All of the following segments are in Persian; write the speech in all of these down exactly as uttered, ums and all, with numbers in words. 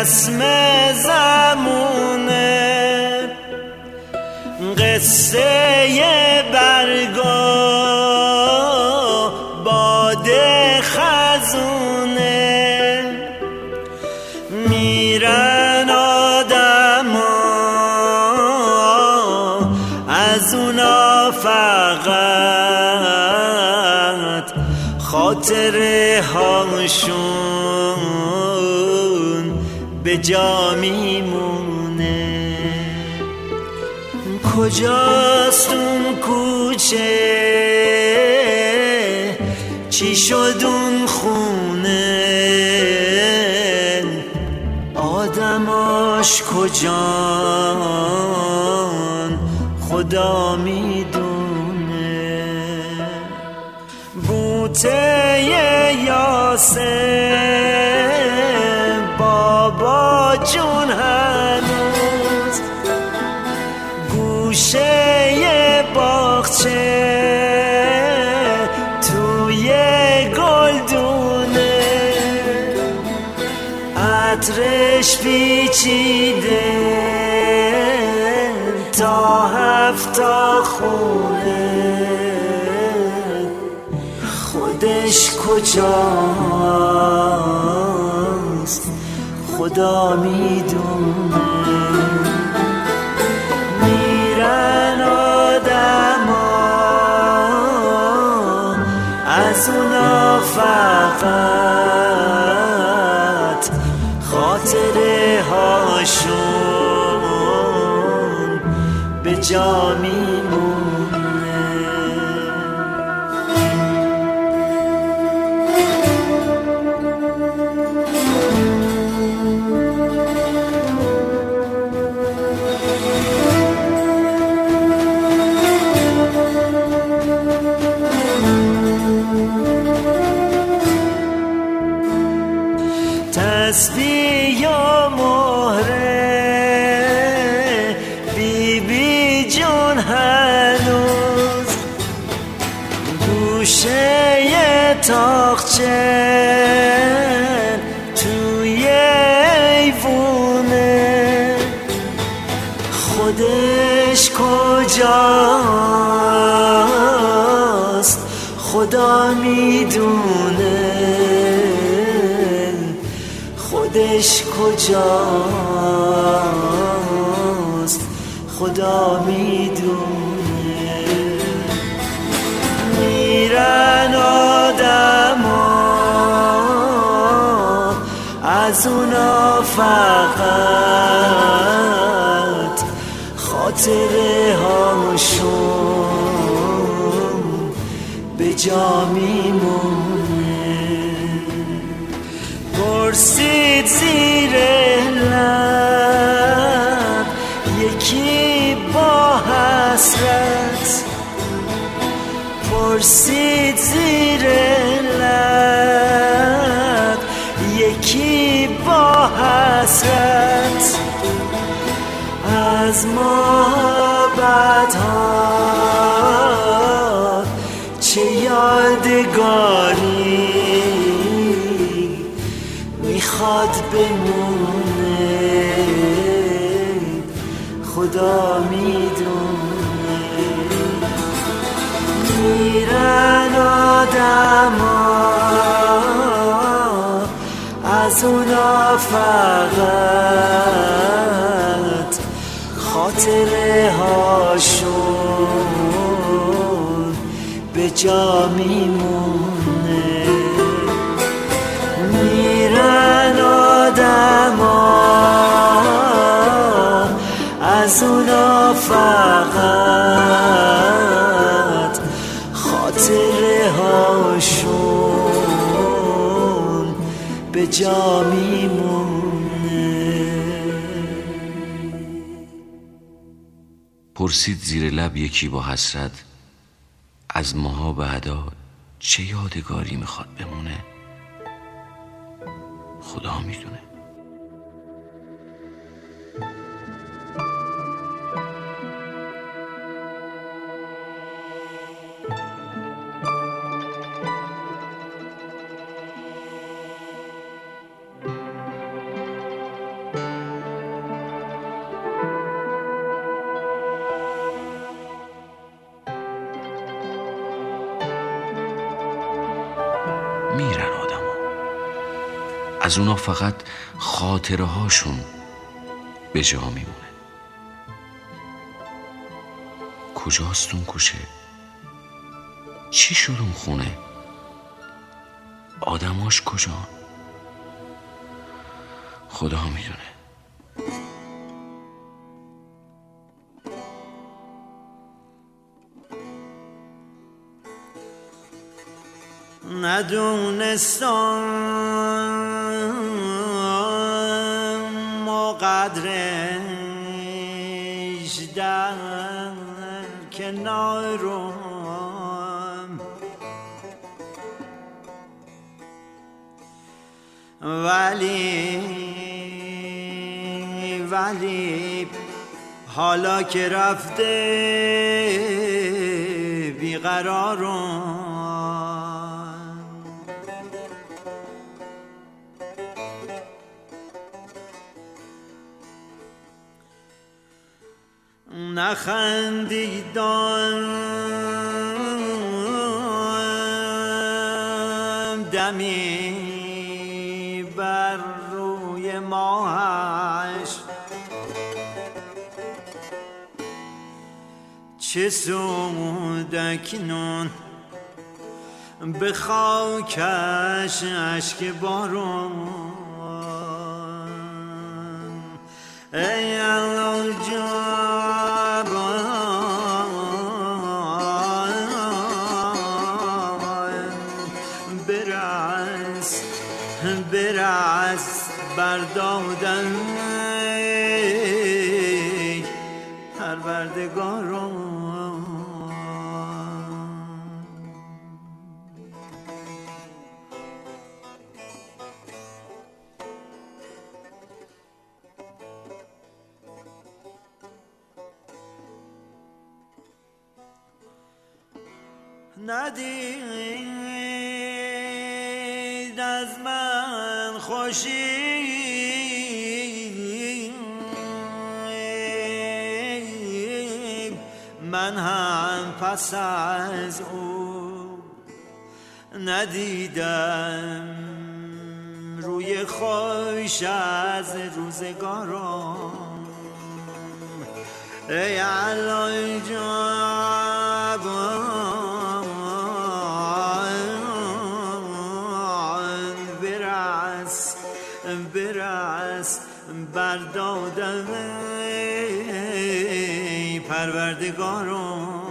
رسم زمونه قصه برگا باد خزونه میرن آدما از اونا فقط خاطره هاشون به جا میمونه. کجاست اون کوچه چی شد اون خونه آدماش کجان خدا میدونه. بوته یاسه بابا جون هنوز گوشه باغچه توی گلدونه عطرش پیچیده تا هفتا خونه خودش کجاست خدا میدونه. میرن آدما از اونا فقط خاطره هاشون به جا میمونه. تسبیح و مهره بی بی جون هنوز گوشه تاقچه توی ایوونه خودش کجاست خدا میدونه. خودش کجاست خدا میدونه. میرن آدما از اونا فقط خاطره هاشون به جا میمونه. پرسید زیر لب یکی با حسرت پرسید زیر لب یکی با حسرت از محبت‌ها چه یادگاری میخواد بمونه خدا میدونه. میرن آدما از اونا فقط خاطره هاشون به جا میمونه. میرن آدما از اونا فقط خاطره هاشون به جا میمونه. پرسید زیر لب یکی با حسرت از ماها بعدا چه یادگاری میخواد بمونه خدا میدونه. از اونا فقط خاطره هاشون به جا میمونه. کجاست اون کوچه؟ چی شد اون خونه؟ آدماش کجان؟ خدا میدونه. ندونستم و قدرش در کنارم، ولی ولی حالا که رفته بیقرارم، نخندیدم دمی بر روی ماهش، چه سود اکنون به خاکش اشک بارون. ای الله جان برس برس بردادن پروردگارم. ندید از من خوشی من هم پس از او ندیدم روی خوش از روزگارم. ای الله جان برس برس بردادم پروردگارم.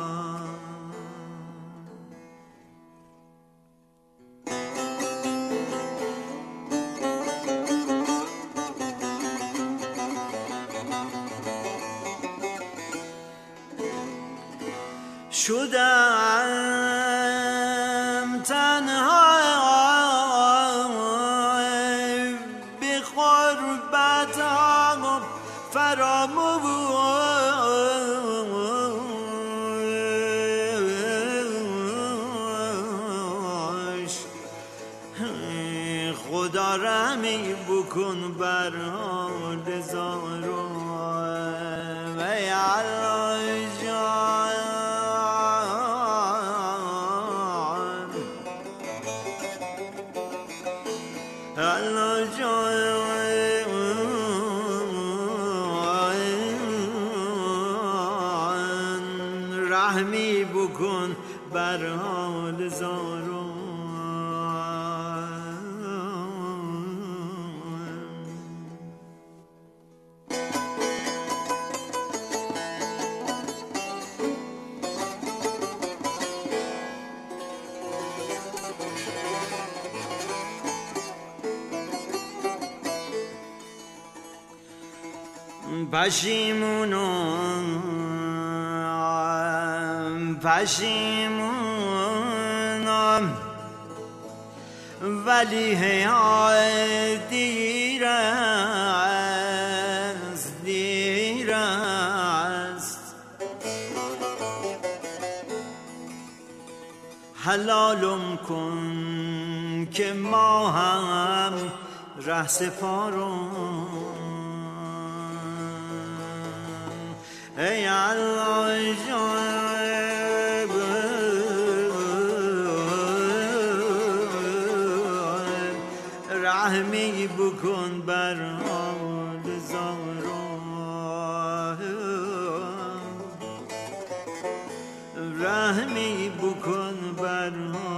شدم تنها به غربت فراموش، خدا رحمی بکن بر حال زارم. ای الله جان الله جان رحمی بکن بر حال زارم. پشیمونم پشیمونم ولی هی دیر است دیر است. حلالم کن که ما هم ره سپارم. ای الله جان رحمی بکن بر حال زارم، رحمی بکن بر حال